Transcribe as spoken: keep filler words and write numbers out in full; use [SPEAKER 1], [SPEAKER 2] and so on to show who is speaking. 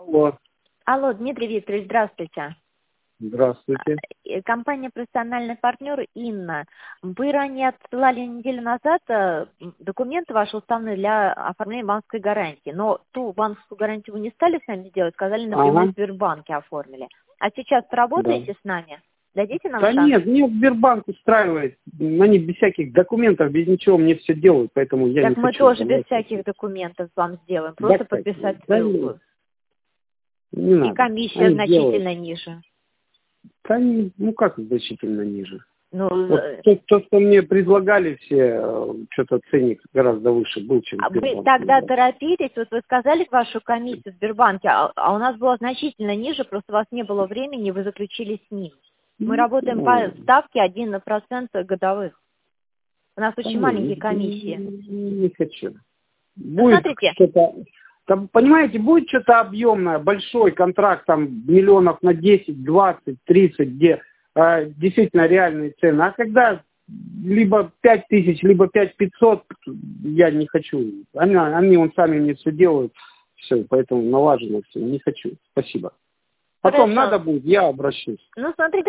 [SPEAKER 1] Алло.
[SPEAKER 2] Алло, Дмитрий Викторович, здравствуйте.
[SPEAKER 1] Здравствуйте.
[SPEAKER 2] Компания «Профессиональный партнер» Инна. Вы ранее отсылали неделю назад документы ваши уставные для оформления банковской гарантии, но ту банковскую гарантию вы не стали с нами делать, сказали, напрямую
[SPEAKER 1] Ага.
[SPEAKER 2] в Сбербанке оформили. А сейчас работаете
[SPEAKER 1] Да.
[SPEAKER 2] с нами? Дадите нам
[SPEAKER 1] Да
[SPEAKER 2] шанс?
[SPEAKER 1] нет, мне Сбербанк устраивает. Они без всяких документов, без ничего мне все делают, поэтому я
[SPEAKER 2] Так
[SPEAKER 1] не
[SPEAKER 2] мы
[SPEAKER 1] хочу.
[SPEAKER 2] тоже без
[SPEAKER 1] Давайте.
[SPEAKER 2] всяких документов вам сделаем,
[SPEAKER 1] Да,
[SPEAKER 2] просто
[SPEAKER 1] кстати,
[SPEAKER 2] подписать
[SPEAKER 1] да
[SPEAKER 2] ссылку.
[SPEAKER 1] нет, не
[SPEAKER 2] И
[SPEAKER 1] надо.
[SPEAKER 2] комиссия
[SPEAKER 1] Они
[SPEAKER 2] значительно
[SPEAKER 1] делают.
[SPEAKER 2] ниже.
[SPEAKER 1] Да, не- ну как значительно ниже.
[SPEAKER 2] Ну,
[SPEAKER 1] Вот то, то, что мне предлагали все, что-то ценник гораздо выше был, чем
[SPEAKER 2] а вы
[SPEAKER 1] Сбербанк.
[SPEAKER 2] тогда торопитесь, вот вы сказали вашу комиссию в Сбербанке, а, а у нас было значительно ниже, просто у вас не было времени, вы заключили с ним. Мы работаем по
[SPEAKER 1] Ну,
[SPEAKER 2] ставке один процент годовых. У нас
[SPEAKER 1] да
[SPEAKER 2] очень
[SPEAKER 1] не,
[SPEAKER 2] маленькие
[SPEAKER 1] не,
[SPEAKER 2] комиссии.
[SPEAKER 1] не, не хочу.
[SPEAKER 2] Ну,
[SPEAKER 1] Будет
[SPEAKER 2] смотрите,
[SPEAKER 1] что-то, там, понимаете, будет что-то объемное, большой контракт, там, миллионов на десять, двадцать, тридцать, где э, действительно реальные цены. А когда либо пять тысяч, либо пять пятьсот, я не хочу. Они, они вон сами мне все делают, все, поэтому налажено все, не хочу. Спасибо. Потом
[SPEAKER 2] хорошо.
[SPEAKER 1] надо будет, я обращусь.
[SPEAKER 2] Ну, смотрите,